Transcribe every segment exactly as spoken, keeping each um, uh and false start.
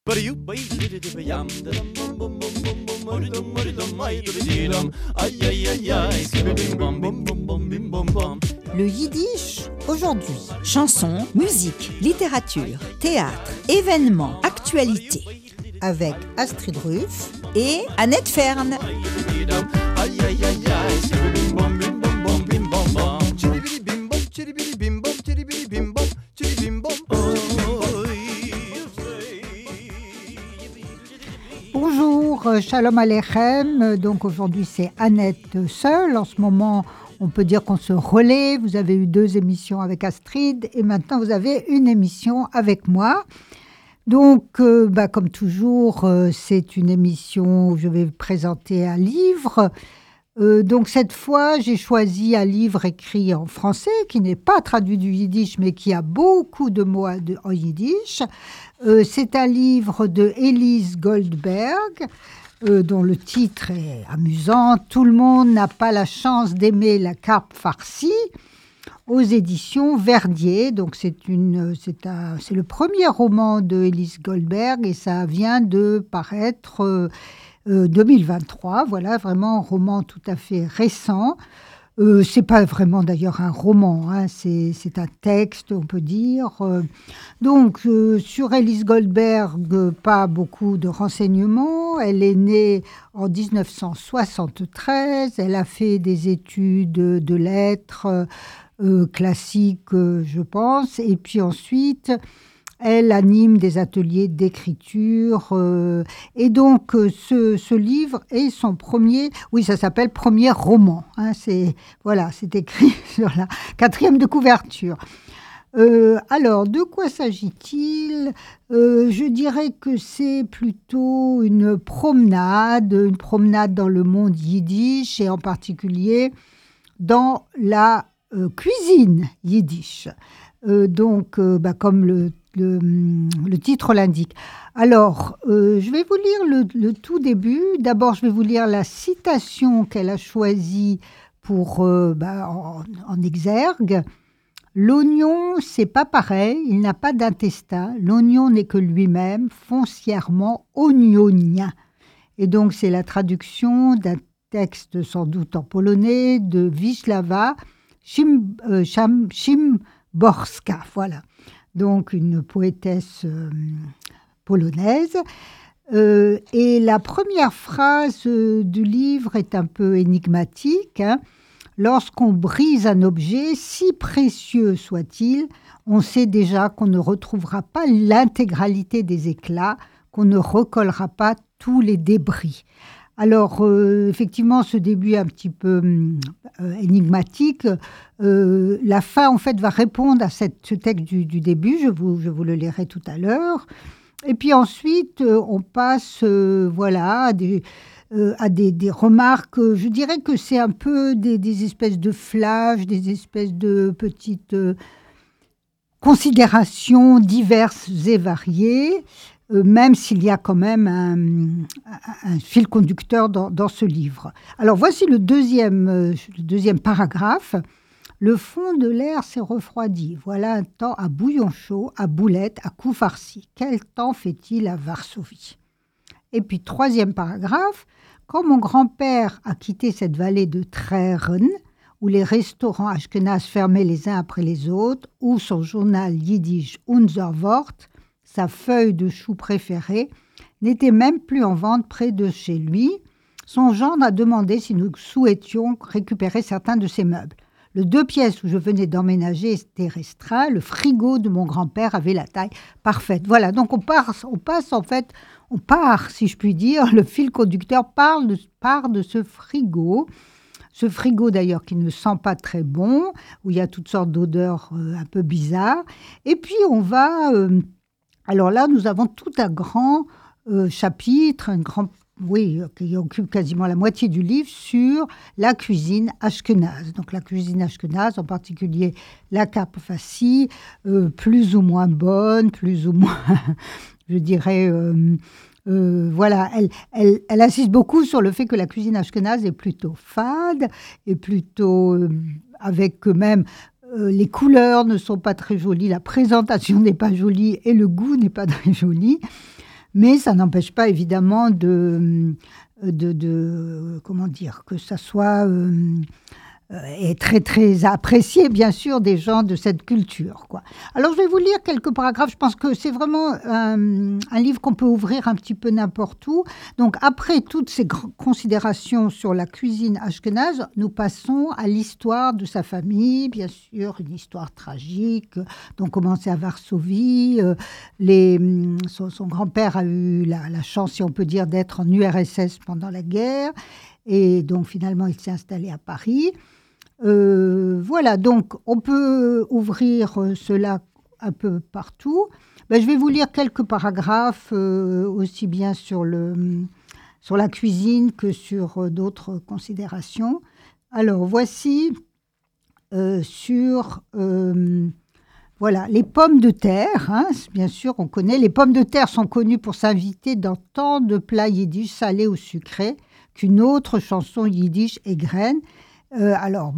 Le yiddish aujourd'hui. Chansons, musique, littérature, théâtre, événements, actualités. Avec Astrid Ruff et Annette Fern. Bonjour, Shalom Aleichem. Donc aujourd'hui c'est Annette seule. En ce moment, on peut dire qu'on se relaie. Vous avez eu deux émissions avec Astrid et maintenant vous avez une émission avec moi. Donc, euh, bah, comme toujours, euh, c'est une émission où je vais présenter un livre. Euh, donc cette fois, j'ai choisi un livre écrit en français qui n'est pas traduit du yiddish, mais qui a beaucoup de mots de, en yiddish. Euh, c'est un livre de Elise Goldberg, euh, dont le titre est amusant. « Tout le monde n'a pas la chance d'aimer la carpe farcie » aux éditions Verdier. Donc c'est, une, c'est, un, c'est le premier roman de Elise Goldberg et ça vient de paraître euh, euh, deux mille vingt-trois. Voilà, vraiment un roman tout à fait récent. Euh, c'est pas vraiment d'ailleurs un roman, hein, c'est, c'est un texte, on peut dire. Euh, donc, euh, sur Elise Goldberg, euh, pas beaucoup de renseignements. Elle est née en dix-neuf cent soixante-treize. Elle a fait des études de lettres euh, classiques, euh, je pense. Et puis ensuite, elle anime des ateliers d'écriture. Euh, et donc, euh, ce, ce livre est son premier... Oui, ça s'appelle « Premier roman hein, ». C'est, voilà, c'est écrit sur la quatrième de couverture. Euh, alors, de quoi s'agit-il ? euh, Je dirais que c'est plutôt une promenade, une promenade dans le monde yiddish et en particulier dans la euh, cuisine yiddish. Euh, donc, euh, bah, comme le Le, le titre l'indique. Alors, euh, je vais vous lire le, le tout début. D'abord, je vais vous lire la citation qu'elle a choisie pour, euh, bah, en, en exergue. « L'oignon, c'est pas pareil, il n'a pas d'intestin. L'oignon n'est que lui-même, foncièrement oignonien. » Et donc, c'est la traduction d'un texte sans doute en polonais de Wisława Szym, euh, Szymborska. Voilà. Donc une poétesse euh, polonaise. Euh, et la première phrase euh, du livre est un peu énigmatique. Hein. Lorsqu'on brise un objet, si précieux soit-il, on sait déjà qu'on ne retrouvera pas l'intégralité des éclats, qu'on ne recollera pas tous les débris. Alors, euh, effectivement, ce début est un petit peu euh, énigmatique. Euh, la fin, en fait, va répondre à cette, ce texte du, du début. Je vous, je vous le lirai tout à l'heure. Et puis ensuite, euh, on passe euh, voilà, à, des, euh, à des, des remarques. Je dirais que c'est un peu des, des espèces de flashs, des espèces de petites euh, considérations diverses et variées. Euh, même s'il y a quand même un, un, un fil conducteur dans, dans ce livre. Alors voici le deuxième, euh, le deuxième paragraphe. « Le fond de l'air s'est refroidi. Voilà un temps à bouillon chaud, à boulettes, à coups farcis. Quel temps fait-il à Varsovie ?» Et puis troisième paragraphe. « Quand mon grand-père a quitté cette vallée de Trern, où les restaurants ashkénazes fermaient les uns après les autres, où son journal yiddish Unser Wort, sa feuille de chou préférée, n'était même plus en vente près de chez lui. Son gendre a demandé si nous souhaitions récupérer certains de ses meubles. Le deux pièces où je venais d'emménager était restreint. Le frigo de mon grand-père avait la taille parfaite. » Voilà, donc on, part, on passe en fait, on part, si je puis dire, le fil conducteur parle de, part de ce frigo. Ce frigo d'ailleurs qui ne sent pas très bon, où il y a toutes sortes d'odeurs euh, un peu bizarres. Et puis on va... Euh, Alors là, nous avons tout un grand euh, chapitre, un grand, oui, qui occupe quasiment la moitié du livre, sur la cuisine ashkénaze. Donc la cuisine ashkénaze, en particulier la carpe farcie, euh, plus ou moins bonne, plus ou moins, je dirais, euh, euh, voilà, elle, elle, elle insiste beaucoup sur le fait que la cuisine ashkénaze est plutôt fade et plutôt euh, avec même... Euh, les couleurs ne sont pas très jolies, la présentation n'est pas jolie et le goût n'est pas très joli. Mais ça n'empêche pas évidemment de, de, de comment dire, que ça soit euh, euh, très très apprécié bien sûr des gens de cette culture, quoi. Alors je vais vous lire quelques paragraphes. Je pense que c'est vraiment un, un livre qu'on peut ouvrir un petit peu n'importe où. Donc après toutes ces gr- considérations sur la cuisine ashkénaze, nous passons à l'histoire de sa famille, bien sûr une histoire tragique. Donc commencé à Varsovie, euh, les, son, son grand-père a eu la, la chance, si on peut dire, d'être en U R S S pendant la guerre, et donc finalement il s'est installé à Paris. Euh, voilà, donc on peut ouvrir euh, cela un peu partout. Ben, je vais vous lire quelques paragraphes, euh, aussi bien sur, le, sur la cuisine que sur euh, d'autres considérations. Alors, voici euh, sur euh, voilà, les pommes de terre. Hein, bien sûr, on connaît. Les pommes de terre sont connues pour s'inviter dans tant de plats yiddish salés ou sucrés qu'une autre chanson yiddish égrène. Euh, alors,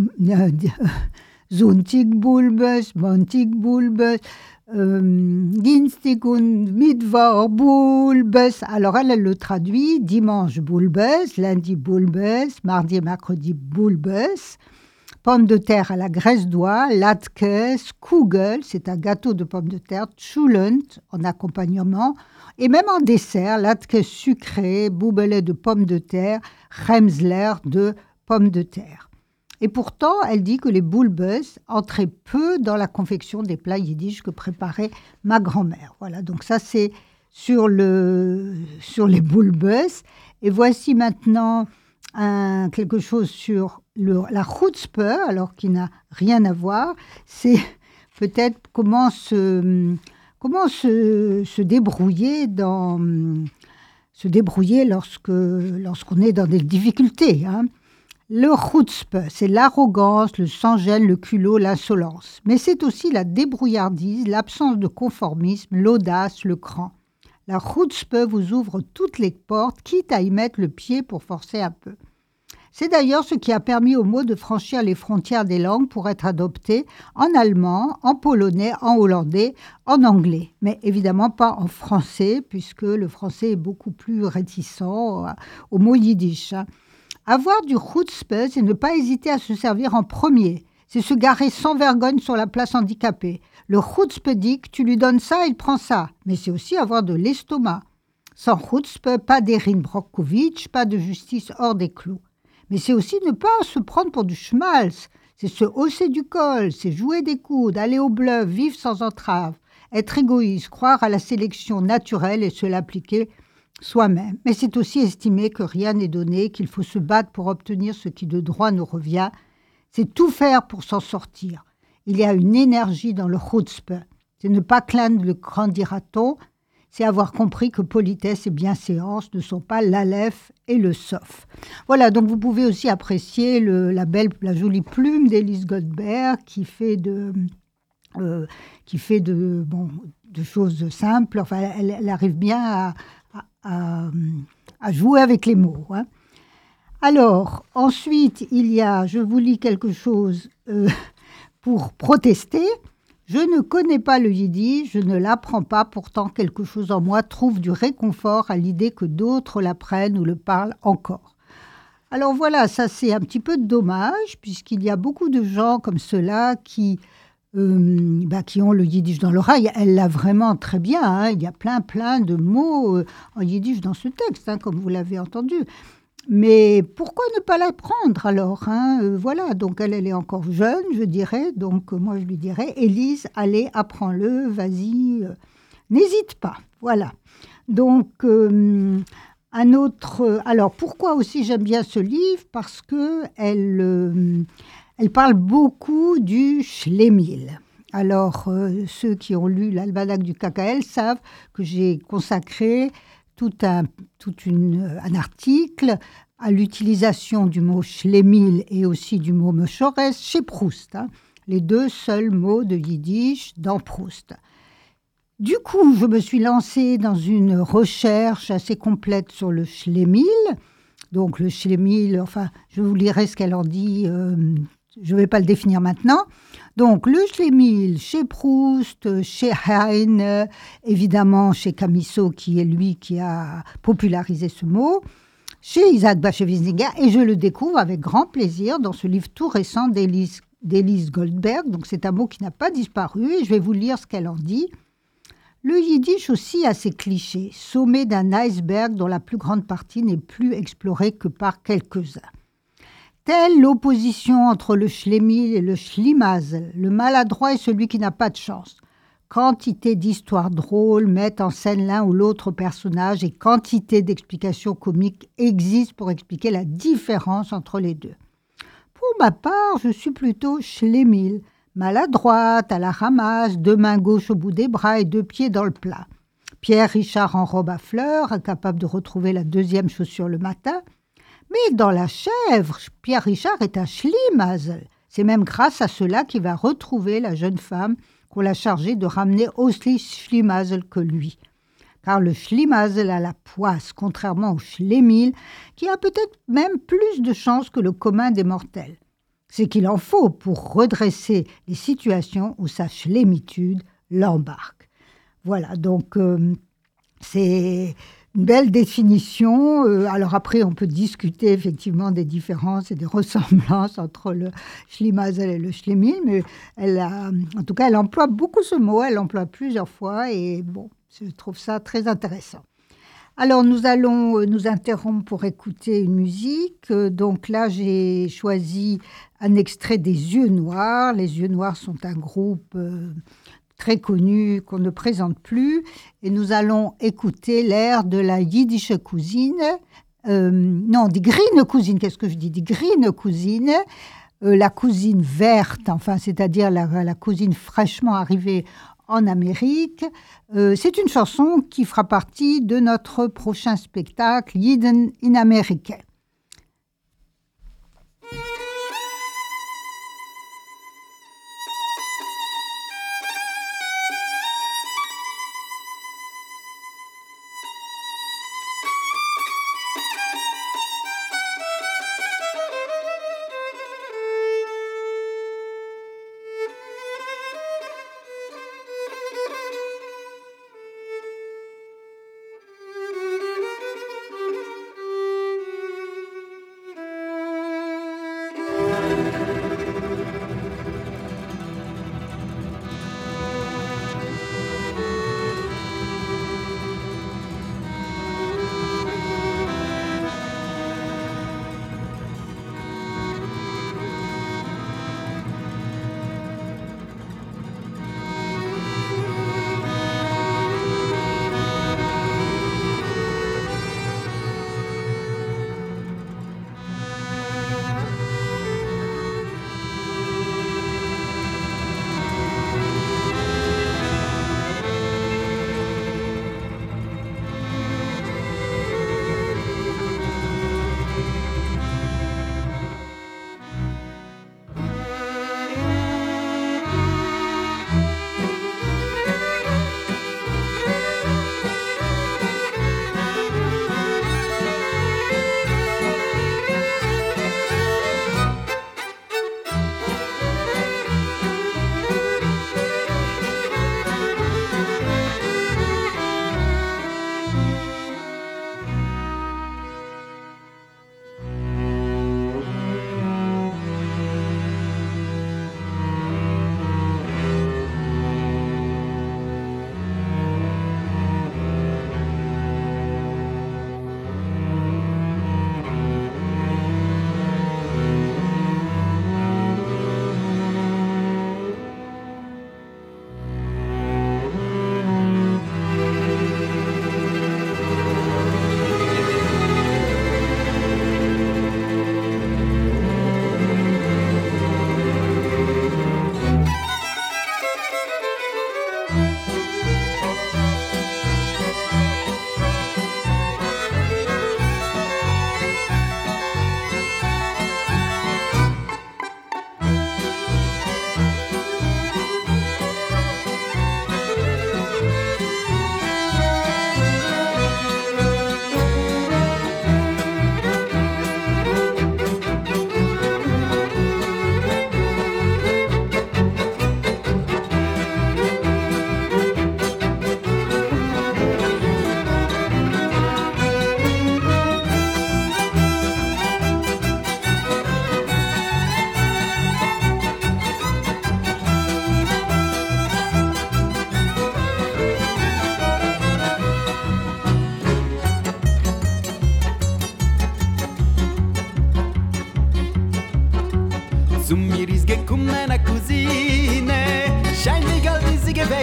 Sonntag Bulbes, Montag Bulbes, euh, Dienstag und Mittwoch Bulbes. Alors, elle, elle le traduit dimanche Bulbes, lundi Bulbes, mardi et mercredi Bulbes. Pommes de terre à la graisse d'oie, Latkes, Kugel, c'est un gâteau de pommes de terre, Tschulent en accompagnement, et même en dessert, Latkes sucré, Boubelé de pommes de terre, Remsler de pommes de terre. Et pourtant, elle dit que les boulbes entraient peu dans la confection des plats yiddish que préparait ma grand-mère. Voilà, donc ça c'est sur, le, sur les boulbes. Et voici maintenant un, quelque chose sur le, la chutzpe, alors qui n'a rien à voir. C'est peut-être comment se, comment se, se débrouiller dans... se débrouiller lorsque, lorsqu'on est dans des difficultés, hein. Le chutzpe, c'est l'arrogance, le sans-gêne, le culot, l'insolence. Mais c'est aussi la débrouillardise, l'absence de conformisme, l'audace, le cran. La chutzpe vous ouvre toutes les portes, quitte à y mettre le pied pour forcer un peu. C'est d'ailleurs ce qui a permis au mot de franchir les frontières des langues pour être adopté en allemand, en polonais, en hollandais, en anglais. Mais évidemment pas en français, puisque le français est beaucoup plus réticent au mot yiddish. Avoir du chutzpe, c'est ne pas hésiter à se servir en premier. C'est se garer sans vergogne sur la place handicapée. Le chutzpedik, tu lui donnes ça, il prend ça. Mais c'est aussi avoir de l'estomac. Sans chutzpe, pas d'Erin Brockovich, pas de justice hors des clous. Mais c'est aussi ne pas se prendre pour du schmaltz. C'est se hausser du col, c'est jouer des coudes, aller au bluff, vivre sans entrave, être égoïste, croire à la sélection naturelle et se l'appliquer soi-même. Mais c'est aussi estimer que rien n'est donné, qu'il faut se battre pour obtenir ce qui de droit nous revient. C'est tout faire pour s'en sortir. Il y a une énergie dans le chutzpe. C'est ne pas craindre le grand dira-t-on. C'est avoir compris que politesse et bienséance ne sont pas l'aleph et le sof. Voilà, donc vous pouvez aussi apprécier le, la belle, la jolie plume d'Élise Goldberg qui fait de... Euh, qui fait de, bon, de choses simples. Enfin, elle, elle arrive bien à, à, à jouer avec les mots. Hein. Alors, ensuite, il y a, je vous lis quelque chose euh, pour protester. Je ne connais pas le yiddish, je ne l'apprends pas, pourtant quelque chose en moi trouve du réconfort à l'idée que d'autres l'apprennent ou le parlent encore. Alors voilà, ça c'est un petit peu dommage, puisqu'il y a beaucoup de gens comme ceux-là qui... Euh, bah, qui ont le yiddish dans l'oreille. Elle l'a vraiment très bien. Hein. Il y a plein, plein de mots euh, en yiddish dans ce texte, hein, comme vous l'avez entendu. Mais pourquoi ne pas l'apprendre alors hein euh, Voilà, donc elle, elle est encore jeune, je dirais. Donc euh, moi, je lui dirais, Élise, allez, apprends-le, vas-y, euh, n'hésite pas. Voilà. Donc, euh, un autre... Alors, pourquoi aussi j'aime bien ce livre ? Parce qu'elle... Euh, Elle parle beaucoup du Schlemil. Alors, euh, ceux qui ont lu l'almanach du K K L savent que j'ai consacré tout un, tout une, un article à l'utilisation du mot Schlemil et aussi du mot Meshores chez Proust, hein, les deux seuls mots de yiddish dans Proust. Du coup, je me suis lancée dans une recherche assez complète sur le Schlemil. Donc, le Schlemil, enfin, je vous lirai ce qu'elle en dit... Euh, je ne vais pas le définir maintenant. Donc, le Schlemiel chez Proust, chez Heine, évidemment chez Camusot, qui est lui qui a popularisé ce mot, chez Isaac Bashevis-Nagar, et je le découvre avec grand plaisir dans ce livre tout récent d'Élise, d'Élise Goldberg. Donc, c'est un mot qui n'a pas disparu, et je vais vous lire ce qu'elle en dit. Le yiddish aussi a ses clichés, sommet d'un iceberg dont la plus grande partie n'est plus explorée que par quelques-uns. Telle l'opposition entre le Schlemiel et le Schlimazel, le maladroit est celui qui n'a pas de chance. Quantité d'histoires drôles mettent en scène l'un ou l'autre personnage et quantité d'explications comiques existent pour expliquer la différence entre les deux. Pour ma part, je suis plutôt Schlemiel, maladroite, à la ramasse, deux mains gauches au bout des bras et deux pieds dans le plat. Pierre Richard en robe à fleurs, incapable de retrouver la deuxième chaussure le matin. Mais dans La Chèvre, Pierre Richard est un Schlimazel. C'est même grâce à cela qu'il va retrouver la jeune femme qu'on l'a chargé de ramener aussi Schlimazel que lui. Car le Schlimazel a la poisse, contrairement au Schlemiel, qui a peut-être même plus de chance que le commun des mortels. C'est qu'il en faut pour redresser les situations où sa schlémitude l'embarque. Voilà, donc euh, c'est une belle définition. Euh, alors après, on peut discuter effectivement des différences et des ressemblances entre le Schlimazel et le Schlemiel, mais elle a, en tout cas, elle emploie beaucoup ce mot, elle l'emploie plusieurs fois, et bon, je trouve ça très intéressant. Alors, nous allons nous interrompre pour écouter une musique. Donc là, j'ai choisi un extrait des Yeux Noirs. Les Yeux Noirs sont un groupe euh, très connu qu'on ne présente plus. Et nous allons écouter l'air de la Yiddische Cousine. Euh, non, die Grüne Cousine, qu'est-ce que je dis? Die Grüne Cousine, euh, la cousine verte, enfin, c'est-à-dire la, la cousine fraîchement arrivée en Amérique. Euh, c'est une chanson qui fera partie de notre prochain spectacle, Yidden in America.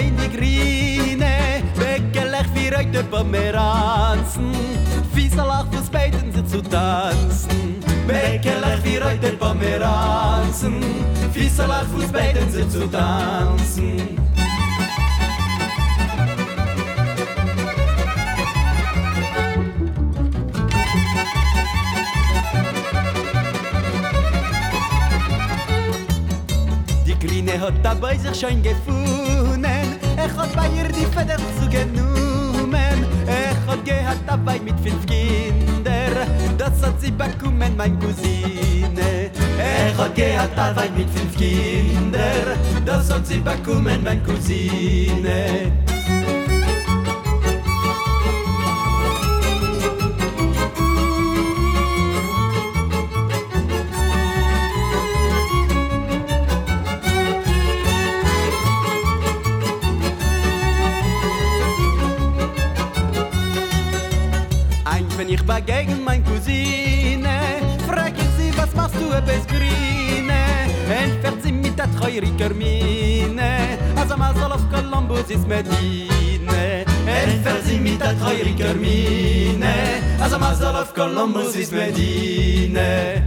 in die Grine, Bäckelech für euch der Pomeranzen, Fieselach fürs Beiten sie zu tanzen. Bäckelech für euch der Pomeranzen, Fieselach fürs Beiten sie zu tanzen. Grine hat dabei sich schon gefunden, er hat bei ihr die Feder zugenommen, er hat gehabt dabei mit fünf Kinder, das hat sie bekommen, mein Cousine. Er hat gehabt dabei mit fünf Kinder, das hat sie bekommen, mein Cousine. Ich begegn mein Cousine, frag ich sie, was machst du bis Grine? Entfährt sie mit der treuriger Mine, also Masal auf Columbus ist Medine. Entfährt sie mit der treuriger Mine, also Masal auf Columbus ist Medine.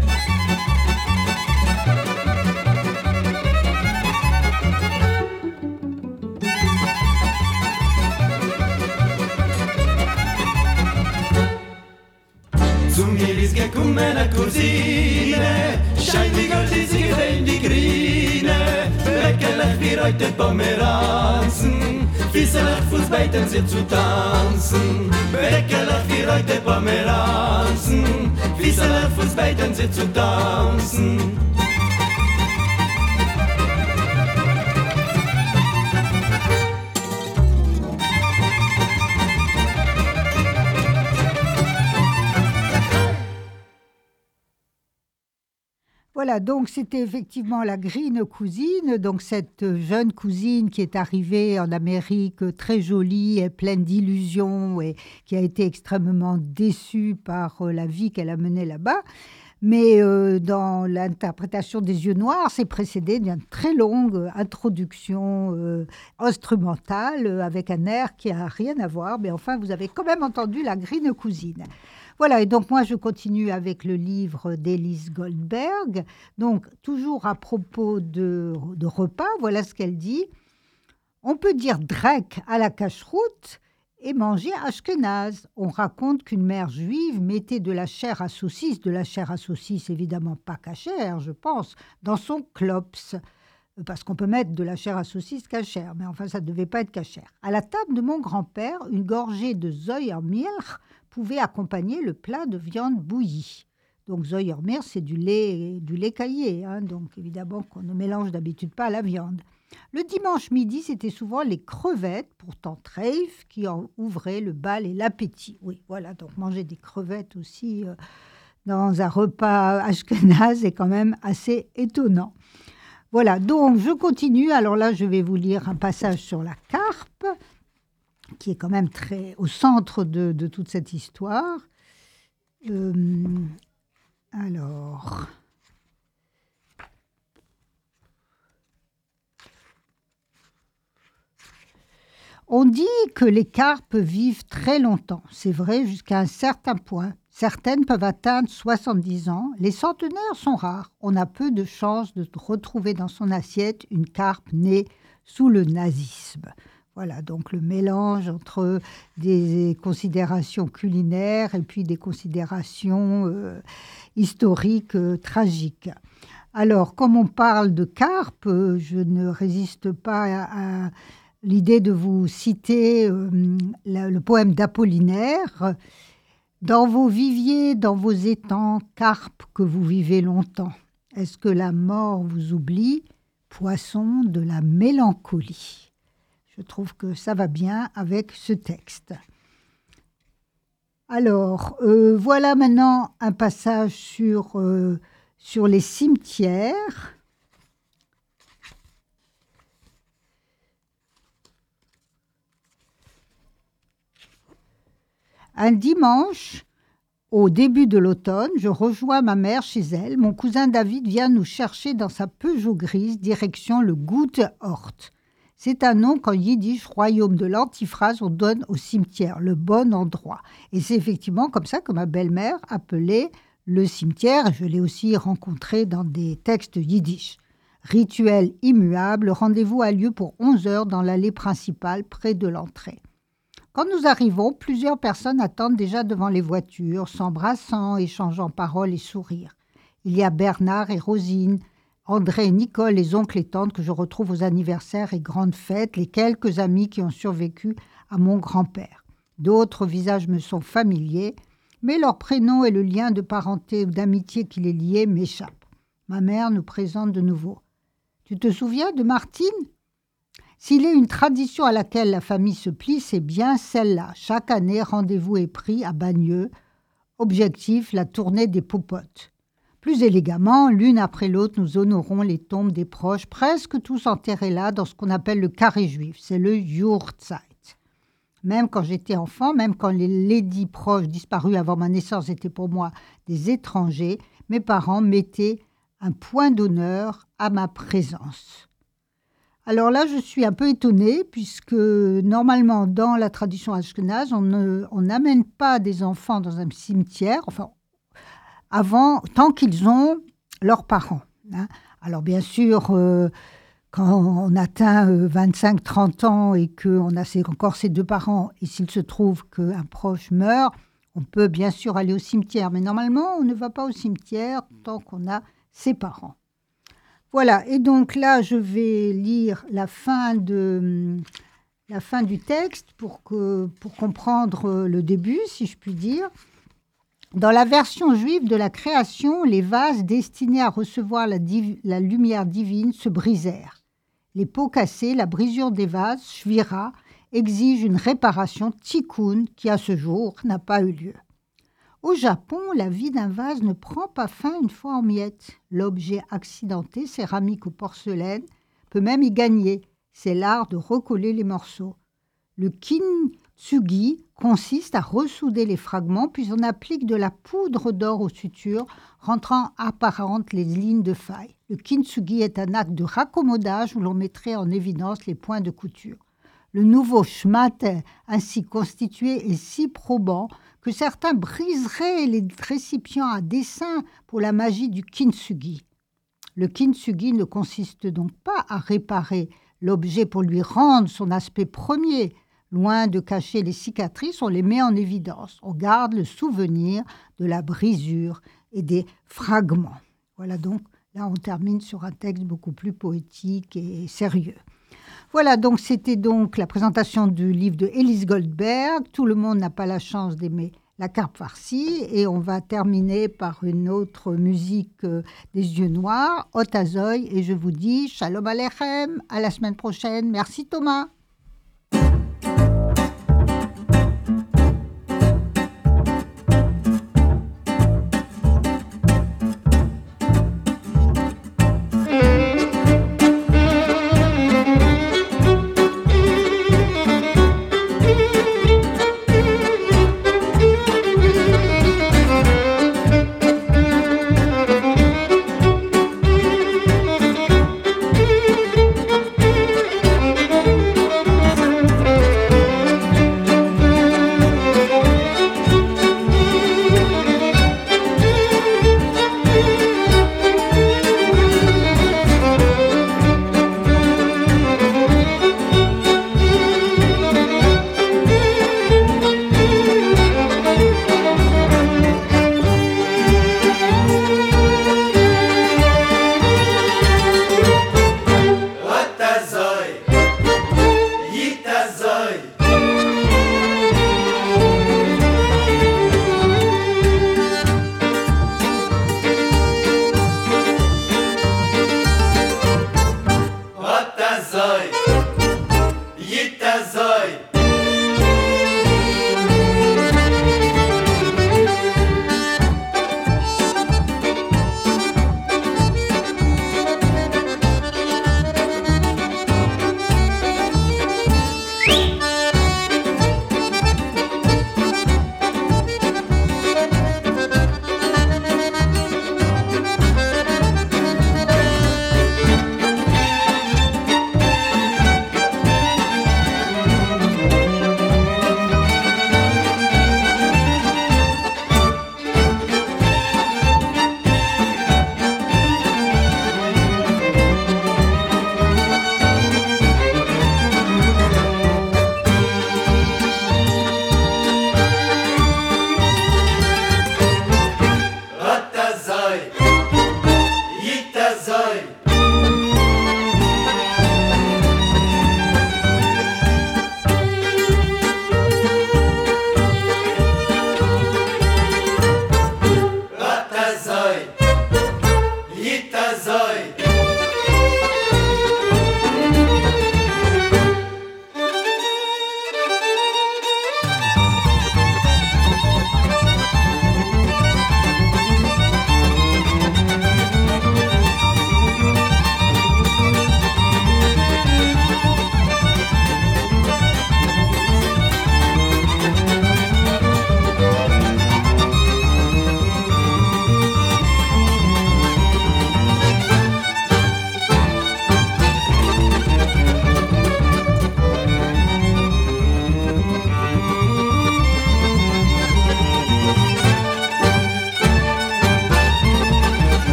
Zu mir ist gekommen eine Cousine, scheint wie Gold ist sie in die Grine. Bäckelech für euch den Pomeranzen, Fieselech Fußbeiten sie zu tanzen. Bäckelech für euch den Pomeranzen, Fieselech Fußbeiten sie zu tanzen. Voilà, donc c'était effectivement la Green Cousine, donc cette jeune cousine qui est arrivée en Amérique très jolie et pleine d'illusions et qui a été extrêmement déçue par la vie qu'elle a menée là-bas. Mais euh, dans l'interprétation des Yeux Noirs, c'est précédé d'une très longue introduction euh, instrumentale euh, avec un air qui n'a rien à voir. Mais enfin, vous avez quand même entendu la Green Cousine. Voilà, et donc moi je continue avec le livre d'Élise Goldberg. Donc toujours à propos de, de repas, voilà ce qu'elle dit. On peut dire drek à la cacheroute et manger ashkénaze. On raconte qu'une mère juive mettait de la chair à saucisse, de la chair à saucisse évidemment pas cachère, je pense, dans son klops. Parce qu'on peut mettre de la chair à saucisse cachère, mais enfin ça ne devait pas être cachère. À la table de mon grand-père, une gorgée de Zeuermilch pouvait accompagner le plat de viande bouillie. Donc Zeuermilch, c'est du lait, du lait caillé, hein, donc évidemment qu'on ne mélange d'habitude pas à la viande. Le dimanche midi, c'était souvent les crevettes, pourtant treif, qui en ouvraient le bal et l'appétit. Oui, voilà, donc manger des crevettes aussi euh, dans un repas ashkénaze est quand même assez étonnant. Voilà, donc je continue. Alors là, je vais vous lire un passage sur la carpe, qui est quand même très au centre de, de toute cette histoire. Euh, alors... On dit que les carpes vivent très longtemps, c'est vrai jusqu'à un certain point. Certaines peuvent atteindre soixante-dix ans. Les centenaires sont rares. On a peu de chances de retrouver dans son assiette une carpe née sous le nazisme. Voilà, donc le mélange entre des considérations culinaires et puis des considérations euh, historiques euh, tragiques. Alors, comme on parle de carpe, euh, je ne résiste pas à, à l'idée de vous citer euh, la, le poème d'Apollinaire. Dans vos viviers, dans vos étangs, carpes que vous vivez longtemps, est-ce que la mort vous oublie, poisson de la mélancolie? Je trouve que ça va bien avec ce texte. Alors, euh, voilà maintenant un passage sur, euh, sur les cimetières. Un dimanche, au début de l'automne, je rejoins ma mère chez elle. Mon cousin David vient nous chercher dans sa Peugeot grise, direction le Gute Ort. C'est un nom qu'en yiddish, royaume de l'antiphrase, on donne au cimetière, le bon endroit. Et c'est effectivement comme ça que ma belle-mère appelait le cimetière. Je l'ai aussi rencontré dans des textes yiddish. Rituel immuable, le rendez-vous a lieu pour onze heures dans l'allée principale, près de l'entrée. Quand nous arrivons, plusieurs personnes attendent déjà devant les voitures, s'embrassant, échangeant paroles et sourires. Il y a Bernard et Rosine, André et Nicole, les oncles et tantes que je retrouve aux anniversaires et grandes fêtes, les quelques amis qui ont survécu à mon grand-père. D'autres visages me sont familiers, mais leur prénom et le lien de parenté ou d'amitié qui les liait m'échappent. Ma mère nous présente de nouveau. « Tu te souviens de Martine ?» S'il est une tradition à laquelle la famille se plie, c'est bien celle-là. Chaque année, rendez-vous est pris à Bagneux. Objectif, la tournée des popotes. Plus élégamment, l'une après l'autre, nous honorons les tombes des proches, presque tous enterrés là, dans ce qu'on appelle le carré juif. C'est le Yurtzeit. Même quand j'étais enfant, même quand les ladies proches disparus avant ma naissance étaient pour moi des étrangers, mes parents mettaient un point d'honneur à ma présence. Alors là, je suis un peu étonnée, puisque normalement, dans la tradition ashkénaze, on ne, on n'amène pas des enfants dans un cimetière, enfin, avant, tant qu'ils ont leurs parents. Hein. Alors bien sûr, euh, quand on atteint euh, vingt-cinq trente ans et qu'on a ses, encore ses deux parents, et s'il se trouve qu'un proche meurt, on peut bien sûr aller au cimetière. Mais normalement, on ne va pas au cimetière tant qu'on a ses parents. Voilà, et donc là, je vais lire la fin, de, la fin du texte pour, que, pour comprendre le début, si je puis dire. Dans la version juive de la création, les vases destinés à recevoir la, div- la lumière divine se brisèrent. Les pots cassés, la brisure des vases, shvira, exige une réparation tikkun qui, à ce jour, n'a pas eu lieu. Au Japon, la vie d'un vase ne prend pas fin une fois en miettes. L'objet accidenté, céramique ou porcelaine, peut même y gagner. C'est l'art de recoller les morceaux. Le kintsugi consiste à ressouder les fragments, puis on applique de la poudre d'or aux sutures, rentrant apparentes les lignes de faille. Le kintsugi est un acte de raccommodage où l'on mettrait en évidence les points de couture. Le nouveau shmate ainsi constitué est si probant que certains briseraient les récipients à dessein pour la magie du kintsugi. Le kintsugi ne consiste donc pas à réparer l'objet pour lui rendre son aspect premier. Loin de cacher les cicatrices, on les met en évidence. On garde le souvenir de la brisure et des fragments. Voilà donc, là on termine sur un texte beaucoup plus poétique et sérieux. Voilà, donc c'était donc la présentation du livre de Élise Goldberg. Tout le monde n'a pas la chance d'aimer la carpe farcie. Et on va terminer par une autre musique euh, des yeux noirs, Otazoï. Et je vous dis Shalom Aleichem, à la semaine prochaine. Merci Thomas.